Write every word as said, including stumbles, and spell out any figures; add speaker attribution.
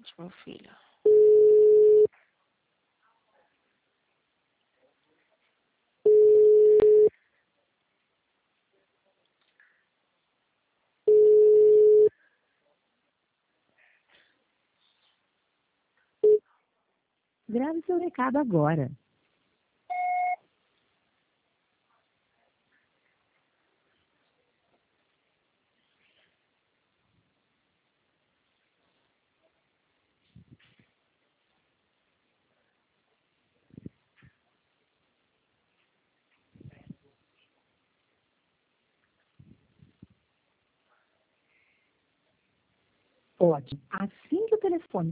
Speaker 1: Gente, meu filho.
Speaker 2: Grave seu recado agora. Ótimo. Assim que o telefone